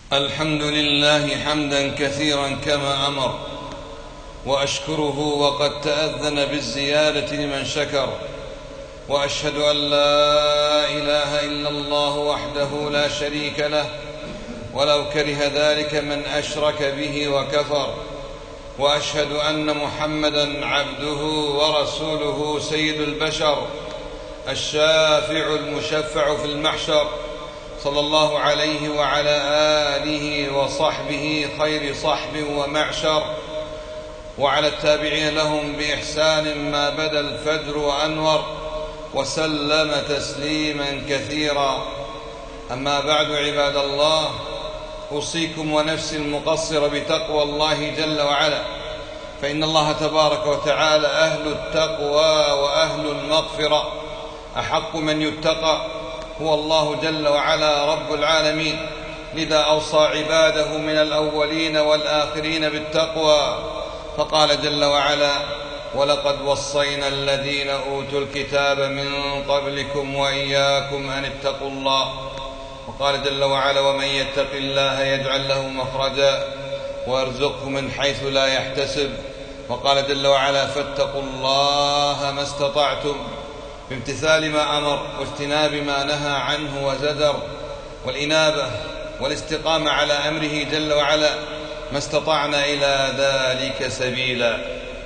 الحمد لله حمدا كثيرا كما أمر، وأشكره وقد تأذن بالزيادة لمن شكر، وأشهد أن لا إله إلا الله وحده لا شريك له ولو كره ذلك من أشرك به وكفر، وأشهد أن محمدا عبده ورسوله سيد البشر الشافع المشفع في المحشر، صلى الله عليه وعلى آله وصحبه خير صحب ومعشر، وعلى التابعين لهم بإحسان ما بدا الفجر وأنور، وسلم تسليما كثيرا. أما بعد، عباد الله، أوصيكم ونفسي المقصر بتقوى الله جل وعلا، فإن الله تبارك وتعالى أهل التقوى وأهل المغفرة، أحق من يتقى هو الله جل وعلا رب العالمين، لذا أوصى عباده من الأولين والآخرين بالتقوى، فقال جل وعلا: ولقد وصينا الذين أوتوا الكتاب من قبلكم وإياكم أن اتقوا الله. وقال جل وعلا: ومن يتق الله يجعل له مخرجا ويرزقه من حيث لا يحتسب. وقال جل وعلا: فاتقوا الله ما استطعتم، بامتثال ما أمر واجتناب ما نهى عنه وزجر، والإنابة والاستقامة على أمره جل وعلا ما استطعنا إلى ذلك سبيلا.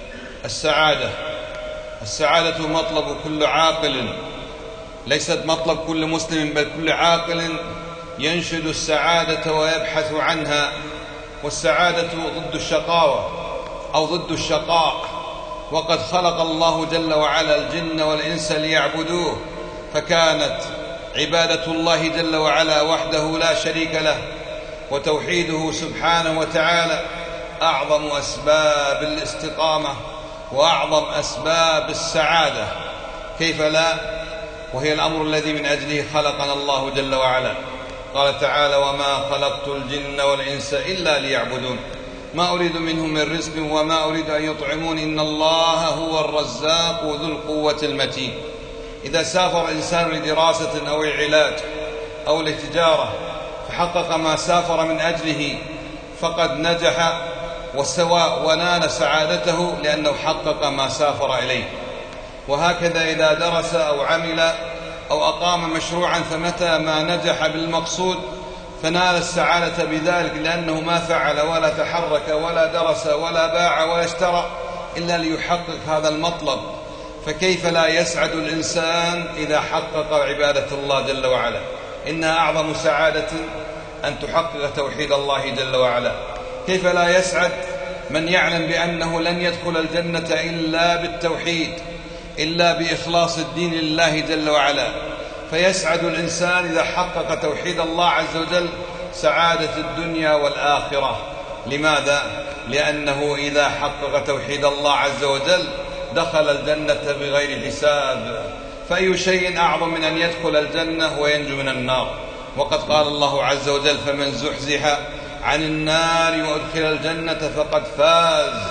السعادة مطلب كل عاقل، ليست مطلب كل مسلم، بل كل عاقل ينشد السعادة ويبحث عنها. والسعادة ضد الشقاوة أو ضد الشقاء، وقد خلق الله جل وعلا الجن والإنس ليعبدوه، فكانت عبادة الله جل وعلا وحده لا شريك له وتوحيده سبحانه وتعالى أعظم أسباب الاستقامة وأعظم أسباب السعادة، كيف لا؟ وهي الأمر الذي من أجله خلقنا الله جل وعلا. قال تعالى: وما خلقت الجن والإنس إلا ليعبدون، ما أريد منهم من رزق وما أريد أن يطعمون، إن الله هو الرزاق ذو القوة المتين. إذا سافر إنسان لدراسة أو العلاج أو لتجارة فحقق ما سافر من أجله فقد نجح وسوى ونال سعادته، لأنه حقق ما سافر إليه. وهكذا إذا درس أو عمل أو أقام مشروعا، فمتى ما نجح بالمقصود فنال السعادة بذلك، لأنه ما فعل ولا تحرك ولا درس ولا باع ولا اشترى إلا ليحقق هذا المطلب. فكيف لا يسعد الإنسان إذا حقق عبادة الله جل وعلا؟ إنها أعظم سعادة أن تحقق توحيد الله جل وعلا. كيف لا يسعد من يعلم بأنه لن يدخل الجنة إلا بالتوحيد، إلا بإخلاص الدين لله جل وعلا؟ فيسعد الإنسان إذا حقق توحيد الله عز وجل سعادة الدنيا والآخرة. لماذا؟ لأنه إذا حقق توحيد الله عز وجل دخل الجنة بغير حساب. فأي شيء أعظم من أن يدخل الجنة وينجو من النار؟ وقد قال الله عز وجل: فمن زحزح عن النار وأدخل الجنة فقد فاز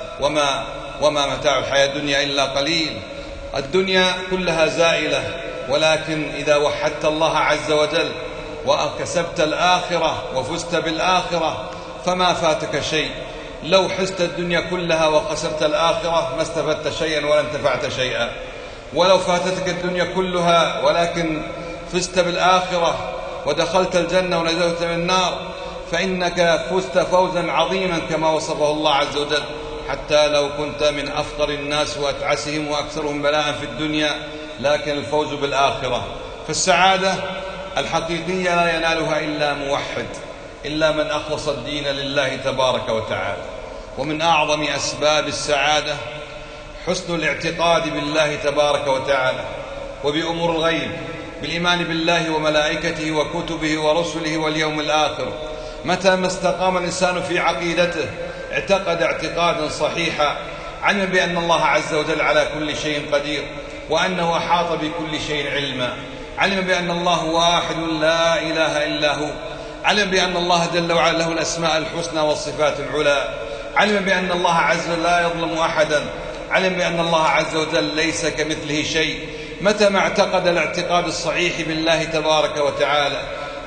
وما متاع الحياة الدنيا إلا قليل. الدنيا كلها زائلة، ولكن إذا وحدت الله عز وجل وكسبت الآخرة وفزت بالآخرة فما فاتك شيء. لو حزت الدنيا كلها وخسرت الآخرة ما استفدت شيئا ولا انتفعت شيئا. ولو فاتتك الدنيا كلها ولكن فزت بالآخرة ودخلت الجنة ونجوت من النار فإنك فزت فوزا عظيما كما وصفه الله عز وجل، حتى لو كنت من أفقر الناس وأتعسهم وأكثرهم بلاء في الدنيا، لكن الفوز بالآخرة. فالسعادة الحقيقية لا ينالها إلا موحد، إلا من أخلص الدين لله تبارك وتعالى. ومن أعظم أسباب السعادة حسن الاعتقاد بالله تبارك وتعالى وبأمور الغيب، بالإيمان بالله وملائكته وكتبه ورسله واليوم الآخر. متى ما استقام الإنسان في عقيدته اعتقد اعتقادا صحيحا، علم بأن الله عز وجل على كل شيء قدير، وأنه أحاط بكل شيء علما، علم بأن الله واحد لا إله إلا هو، علم بأن الله جل وعلا له الأسماء الحسنى والصفات العلى، علم بأن الله عز وجل لا يظلم أحدا، علم بأن الله عز وجل ليس كمثله شيء. متى ما اعتقد الاعتقاد الصحيح بالله تبارك وتعالى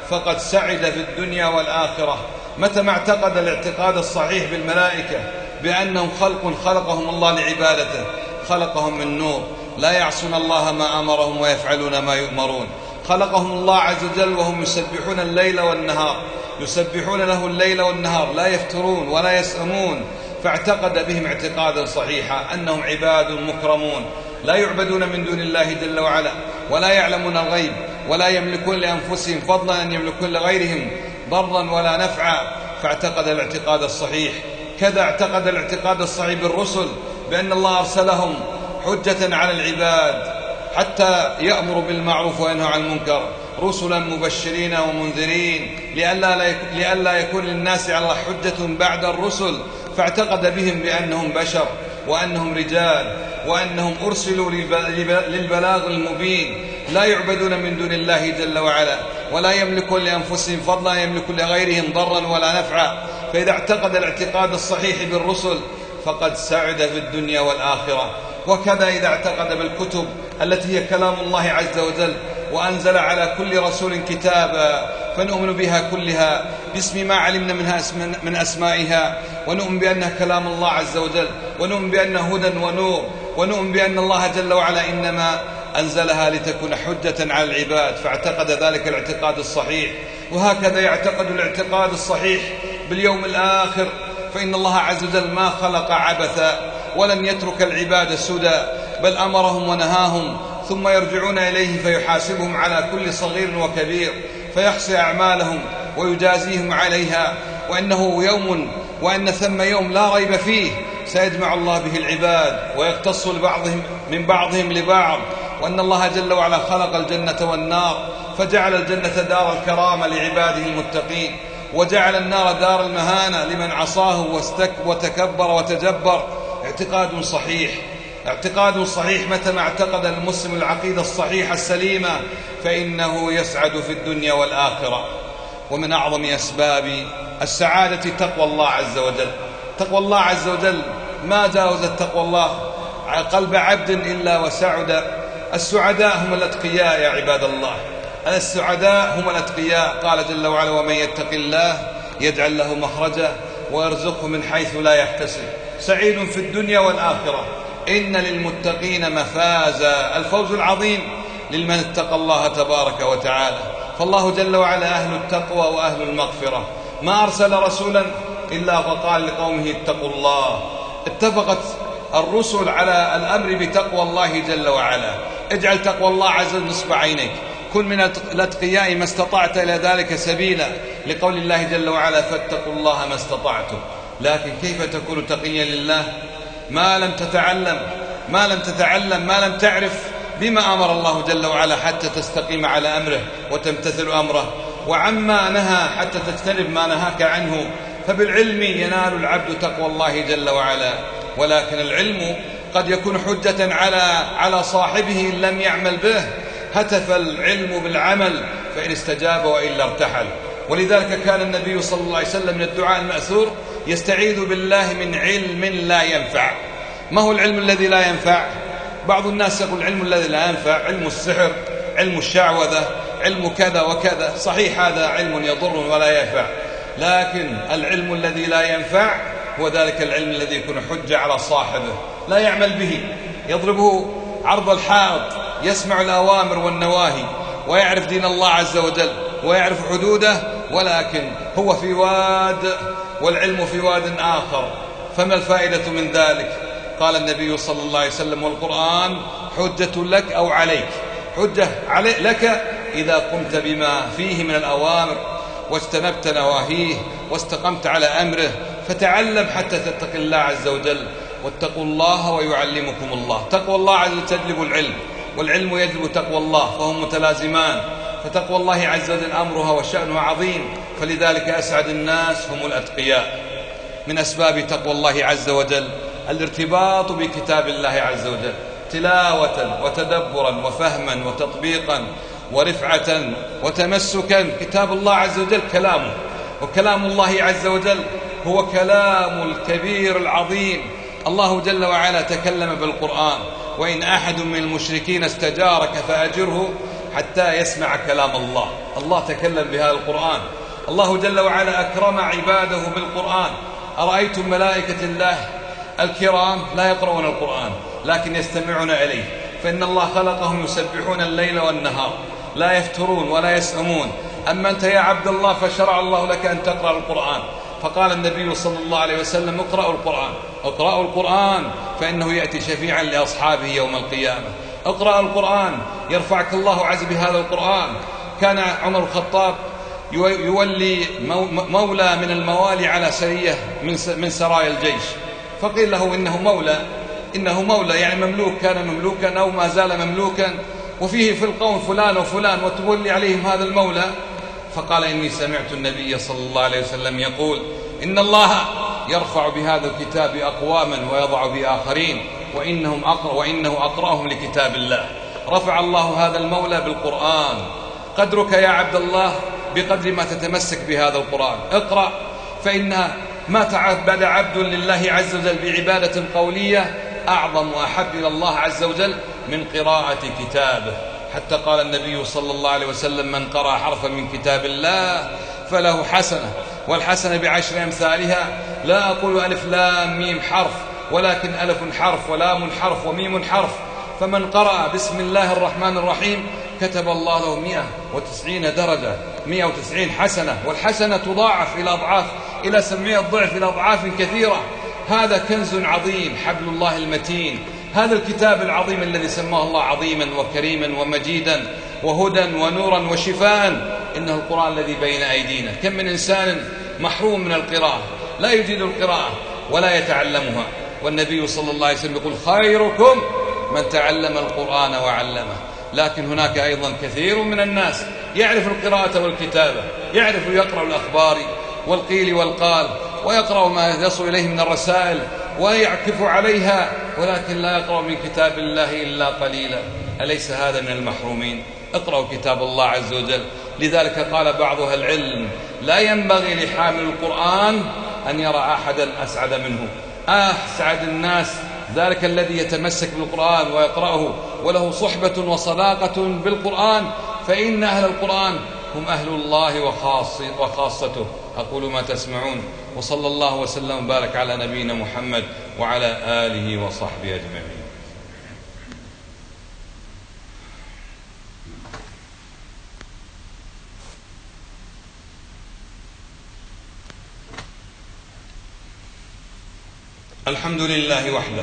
فقد سعد في الدنيا والآخرة. متى ما اعتقد الاعتقاد الصحيح بالملائكة بأنهم خلق خلقهم الله لعبادته، خلقهم من نور لا يعصون الله ما أمرهم ويفعلون ما يؤمرون، خلقهم الله عز وجل وهم يسبحون الليل والنهار، يسبحون له الليل والنهار لا يفترون ولا يسأمون، فاعتقد بهم اعتقادا صحيحا أنهم عباد مكرمون لا يعبدون من دون الله جل وعلا، ولا يعلمون الغيب، ولا يملكون لأنفسهم فضلا أن يملكون لغيرهم ضرا ولا نفعا، فاعتقد الاعتقاد الصحيح. كذا اعتقد الاعتقاد الصحيح بالرسل بأن الله أرسلهم حجة على العباد حتى يأمر بالمعروف وينهى عن المنكر، رسلا مبشرين ومنذرين لئلا يكون للناس على الله حجة بعد الرسل، فاعتقد بهم بأنهم بشر وأنهم رجال وأنهم أرسلوا للبلاغ المبين، لا يعبدون من دون الله جل وعلا، ولا يملكون لأنفسهم فضلا يملكون لغيرهم ضرا ولا نفعا. فإذا اعتقد الاعتقاد الصحيح بالرسل فقد سعد في الدنيا والآخرة. وكذا إذا اعتقد بالكتب التي هي كلام الله عز وجل وأنزل على كل رسول كتابا، فنؤمن بها كلها باسم ما علمنا منها من أسمائها، ونؤمن بأنها كلام الله عز وجل، ونؤمن بأنها هدى ونور، ونؤمن بأن الله جل وعلا إنما أنزلها لتكون حجة على العباد، فاعتقد ذلك الاعتقاد الصحيح. وهكذا يعتقد الاعتقاد الصحيح باليوم الآخر، فإن الله عز وجل ما خلق عبثا ولم يترك العباد سدى، بل أمرهم ونهاهم، ثم يرجعون إليه فيحاسبهم على كل صغير وكبير، فيحصي أعمالهم ويجازيهم عليها، وأن ثم يوم لا ريب فيه سيجمع الله به العباد ويقتص من بعضهم لبعض، وأن الله جل وعلا خلق الجنة والنار، فجعل الجنة دار الكرامة لعباده المتقين، وجعل النار دار المهانة لمن عصاه وتكبر وتجبر. اعتقاد صحيح متى ما اعتقد المسلم العقيدة الصحيحة السليمة فإنه يسعد في الدنيا والآخرة. ومن أعظم أسباب السعادة تقوى الله عز وجل. تقوى الله عز وجل ما جاوزت تقوى الله قلب عبد إلا وسعد. السعداء هم الأتقياء يا عباد الله، السعداء هم الأتقياء. قال جل وعلا: ومن يتق الله يجعل له مخرجا ويرزقه من حيث لا يحتسب. سعيد في الدنيا والآخرة. إن للمتقين مفازا، الفوز العظيم لمن اتقى الله تبارك وتعالى. فالله جل وعلا أهل التقوى وأهل المغفرة. ما أرسل رسولا إلا وقال لقومه اتقوا الله. اتفقت الرسل على الأمر بتقوى الله جل وعلا. اجعل تقوى الله عز وجل نصب عينيك، كن من الأتقياء ما استطعت إلى ذلك سبيلا، لقول الله جل وعلا: فاتقوا الله ما استطعتم. لكن كيف تكون تقيا لله ما لم تتعلم ما لم تعرف بما أمر الله جل وعلا حتى تستقيم على أمره وتمتثل أمره، وعما نهى حتى تجتنب ما نهاك عنه. فبالعلم ينال العبد تقوى الله جل وعلا، ولكن العلم قد يكون حجة على صاحبه إن لم يعمل به. هتف العلم بالعمل فإن استجاب وإلا ارتحل. ولذلك كان النبي صلى الله عليه وسلم من الدعاء المأثور يستعيذ بالله من علم لا ينفع. ما هو العلم الذي لا ينفع؟ بعض الناس يقول العلم الذي لا ينفع علم السحر، علم الشعوذة، علم كذا وكذا. صحيح هذا علم يضر ولا ينفع، لكن العلم الذي لا ينفع هو ذلك العلم الذي يكون حجة على صاحبه لا يعمل به، يضربه عرض الحائط، يسمع الأوامر والنواهي ويعرف دين الله عز وجل ويعرف حدوده، ولكن هو في واد والعلم في واد آخر. فما الفائدة من ذلك؟ قال النبي صلى الله عليه وسلم: والقرآن حجة لك أو عليك. حجة لك إذا قمت بما فيه من الأوامر واجتنبت نواهيه واستقمت على أمره. فتعلم حتى تتقي الله عز وجل، واتقوا الله ويعلمكم الله. تقوى الله عز وجل تجلب العلم، والعلم يجلب تقوى الله، فهم متلازمان. فتقوى الله عز وجل أمرها وشأنها عظيم، فلذلك أسعد الناس هم الأتقياء. من أسباب تقوى الله عز وجل الارتباط بكتاب الله عز وجل، تلاوة وتدبرا وفهما وتطبيقا ورفعة وتمسكا. كتاب الله عز وجل كلامه، وكلام الله عز وجل هو كلام الكبير العظيم. الله جل وعلا تكلم بالقرآن: وإن أحد من المشركين استجارك فأجره حتى يسمع كلام الله. الله تكلم بهذا القرآن. الله جل وعلا أكرم عباده بالقرآن. أرأيتم ملائكة الله الكرام لا يقرؤون القرآن لكن يستمعون إليه، فإن الله خلقهم يسبحون الليل والنهار لا يفترون ولا يسأمون. أما أنت يا عبد الله فشرع الله لك أن تقرأ القرآن، فقال النبي صلى الله عليه وسلم اقرأوا القرآن، اقرأوا القرآن فإنه يأتي شفيعا لأصحابه يوم القيامة. اقرأ القرآن يرفعك الله عز بهذا القرآن. كان عمر الخطاب يولي مولى من الموالي على سرية من سرايا الجيش، فقيل له إنه مولى يعني مملوك، كان مملوكا أو ما زال مملوكا، وفيه في القوم فلان وفلان وتولي عليهم هذا المولى. فقال إني سمعت النبي صلى الله عليه وسلم يقول إن الله يرفع بهذا الكتاب أقواما ويضع بآخرين وإنه أقرأهم لكتاب الله. رفع الله هذا المولى بالقرآن. قدرك يا عبد الله بقدر ما تتمسك بهذا القرآن. اقرأ، فإن ما تعبد عبد لله عز وجل بعبادة قولية أعظم وأحب إلى الله عز وجل من قراءة كتابه. حتى قال النبي صلى الله عليه وسلم من قرأ حرفا من كتاب الله فله حسنة، والحسنة بعشر أمثالها. لا أقول ألف لام ميم حرف، ولكن ألف حرف ولام حرف وميم حرف. فمن قرأ بسم الله الرحمن الرحيم كتب الله له 190 درجة، 190 حسنة، والحسنة تضاعف إلى أضعاف، إلى 700 ضعف، إلى أضعاف كثيرة. هذا كنز عظيم، حبل الله المتين. هذا الكتاب العظيم الذي سماه الله عظيما وكريما ومجيدا وهدى ونورا وشفاء، إنه القرآن الذي بين أيدينا. كم من إنسان محروم من القراءة، لا يجيد القراءة ولا يتعلمها، والنبي صلى الله عليه وسلم يقول خيركم من تعلم القرآن وعلمه. لكن هناك أيضا كثير من الناس يعرف القراءة والكتابة، يعرف يقرأ الأخبار والقيل والقال، ويقرأ ما يصل إليه من الرسائل ويعكف عليها، ولكن لا يقرأ من كتاب الله إلا قليلا. أليس هذا من المحرومين؟ اقرأوا كتاب الله عز وجل. لذلك قال بعض أهل العلم لا ينبغي لحامل القرآن أن يرى أحدا أسعد منه. أسعد الناس ذلك الذي يتمسك بالقرآن ويقرأه وله صحبة وصداقة بالقرآن، فإن أهل القرآن هم أهل الله وخاصته. أقول ما تسمعون، وصلى الله وسلم وبارك على نبينا محمد وعلى آله وصحبه أجمعين. الحمد لله وحده،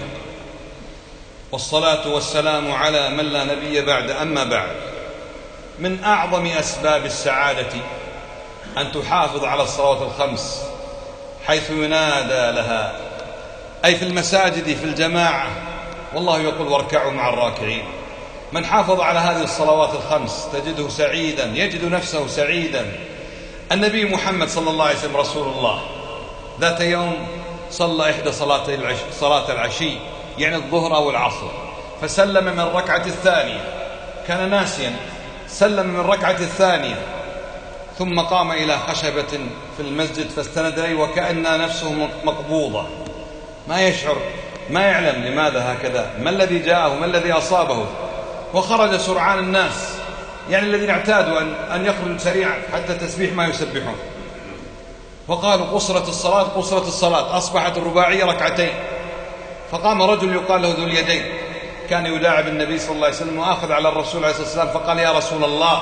والصلاة والسلام على من لا نبي بعد. أما بعد، من أعظم أسباب السعادة أن تحافظ على الصلوات الخمس حيث ينادى لها، أي في المساجد في الجماعة، والله يقول واركعوا مع الراكعين. من حافظ على هذه الصلوات الخمس تجده سعيدا، يجد نفسه سعيدا. النبي محمد صلى الله عليه وسلم رسول الله ذات يوم صلى إحدى صلاة العشي، يعني الظهر أو العصر، فسلم من الركعة الثانية، كان ناسيا، سلم من الركعة الثانية، ثم قام إلى خشبة في المسجد فاستند إليه وكأن نفسه مقبوضة، ما يشعر، ما يعلم لماذا هكذا، ما الذي جاءه، ما الذي أصابه. وخرج سرعان الناس، يعني الذين اعتادوا أن يخرجوا سريعا حتى تسبيح ما يسبحون، وقالوا قصرت الصلاة، قصرت الصلاة، أصبحت الرباعية ركعتين. فقام رجل يقال له ذو اليدين، كان يداعب النبي صلى الله عليه وسلم وآخذ على الرسول عليه الصلاة والسلام، فقال يا رسول الله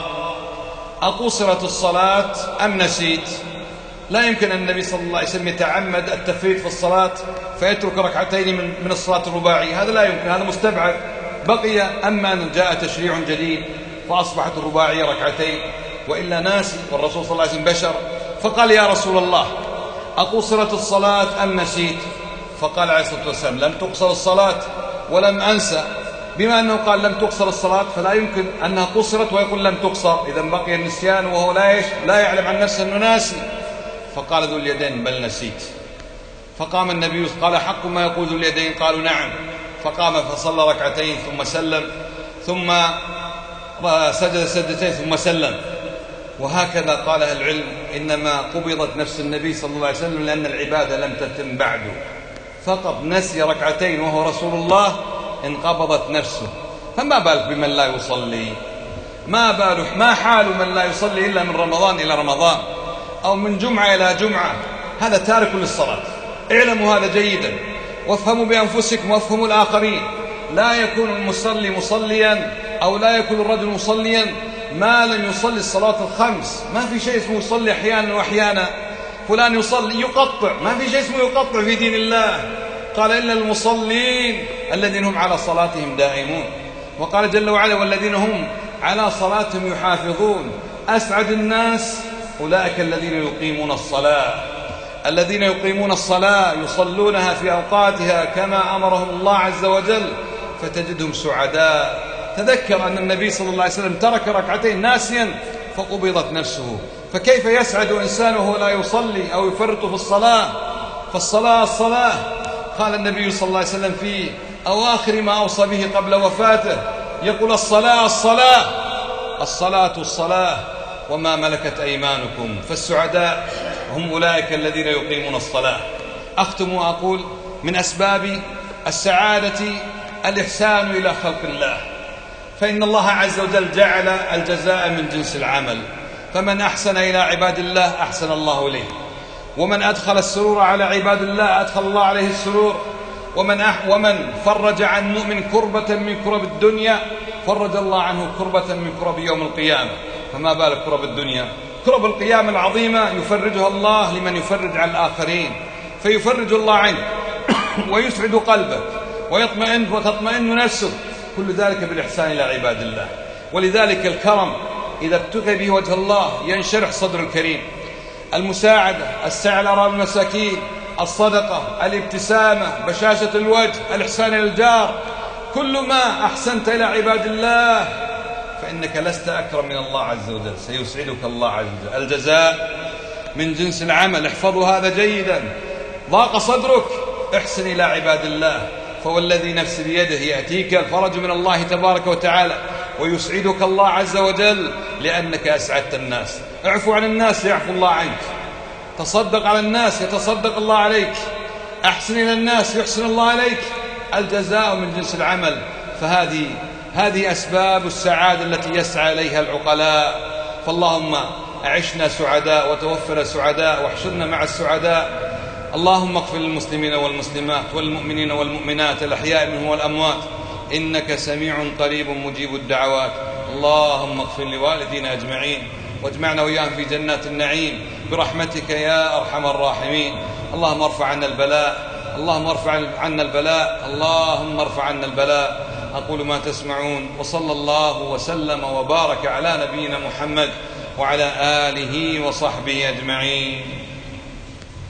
أقصرت الصلاة أم نسيت؟ لا يمكن أن النبي صلى الله عليه وسلم يتعمد التفريط في الصلاة فيترك ركعتين من الصلاة الرباعية، هذا لا يمكن، هذا مستبعد. بقي أما أن جاء تشريع جديد فأصبحت الرباعية ركعتين، وإلا ناسي، والرسول صلى الله عليه وسلم بشر. فقال يا رسول الله أقصرت الصلاة أم نسيت؟ فقال عليه الصلاة والسلام لم تقصر الصلاة ولم أنسى. بما أنه قال لم تقصر الصلاة فلا يمكن أنها قصرت ويقول لم تقصر، إذا بقي النسيان وهو لا يعلم عن نفسه أنه ناسي. فقال ذو اليدين بل نسيت. فقام النبي قال حق ما يقول ذو اليدين؟ قالوا نعم. فقام فصلى ركعتين ثم سلم، ثم سجد سجدتين ثم سلم. وهكذا قال أهل العلم إنما قبضت نفس النبي صلى الله عليه وسلم لأن العبادة لم تتم بعد، فقط نسي ركعتين وهو رسول الله انقبضت نفسه، فما بالك بمن لا يصلي. ما حال من لا يصلي إلا من رمضان إلى رمضان أو من جمعة إلى جمعة؟ هذا تارك للصلاة. اعلموا هذا جيدا، وافهموا بأنفسكم وافهموا الآخرين. لا يكون المصلي مصليا أو لا يكون الرجل مصليا ما لم يصلي الصلاة الخمس. ما في شيء اسمه يصلي أحيانا وأحيانا. فلان يصلي يقطع، ما في شيء اسمه يقطع في دين الله. قال إلا المصلين الذين هم على صلاتهم دائمون. وقال جل وعلا والذين هم على صلاتهم يحافظون. أسعد الناس أولئك الذين يقيمون الصلاة. الذين يقيمون الصلاة يصلونها في أوقاتها كما أمرهم الله عز وجل، فتجدهم سعداء. تذكر أن النبي صلى الله عليه وسلم ترك ركعتين ناسيا فقبضت نفسه، فكيف يسعد إنسان وهو لا يصلي أو يفرط في الصلاة؟ فالصلاة الصلاة. قال النبي صلى الله عليه وسلم في أواخر ما أوصى به قبل وفاته يقول الصلاة الصلاة، الصلاة الصلاة وما ملكت أيمانكم. فالسعداء هم أولئك الذين يقيمون الصلاة. أختم وأقول من أسباب السعادة الإحسان إلى خلق الله، فإن الله عز وجل جعل الجزاء من جنس العمل، فمن أحسن إلى عباد الله أحسن الله إليه، ومن أدخل السرور على عباد الله أدخل الله عليه السرور، ومن فرج عن مؤمن كربة من كرب الدنيا فرج الله عنه كربة من كرب يوم القيامة. فما بالك كرب الدنيا؟ كرب القيامة العظيمة يفرجها الله لمن يفرج عن الآخرين، فيفرج الله عنه ويسعد قلبك وتطمئن نفسك، كل ذلك بالإحسان إلى عباد الله. ولذلك الكرم إذا ابتغي به وجه الله ينشرح صدر الكريم. المساعدة، السعي على رأى المساكين، الصدقة، الابتسامة، بشاشة الوجه، الإحسان إلى الجار، كل ما أحسنت إلى عباد الله فإنك لست أكرم من الله عز وجل، سيسعدك الله عز وجل. الجزاء من جنس العمل، احفظوا هذا جيدا. ضاق صدرك احسن إلى عباد الله، فوالذي نفس بيده يأتيك الفرج من الله تبارك وتعالى ويسعدك الله عز وجل لأنك أسعدت الناس. اعفو عن الناس يعفو الله عنك، تصدق على الناس يتصدق الله عليك، أحسن إلى الناس يحسن الله عليك. الجزاء من جنس العمل. فهذه أسباب السعادة التي يسعى إليها العقلاء. فاللهم أعشنا سعداء وتوفنا سعداء واحشرنا مع السعداء. اللهم اغفر للمسلمين والمسلمات والمؤمنين والمؤمنات الأحياء منهم والأموات، إنك سميع قريب مجيب الدعوات. اللهم اغفر لوالدينا أجمعين واجمعنا وإياهم في جنات النعيم برحمتك يا أرحم الراحمين. اللهم ارفع عنا البلاء، اللهم ارفع عنا البلاء، اللهم ارفع عنا البلاء. أقول ما تسمعون، وصلى الله وسلم وبارك على نبينا محمد وعلى آله وصحبه أجمعين.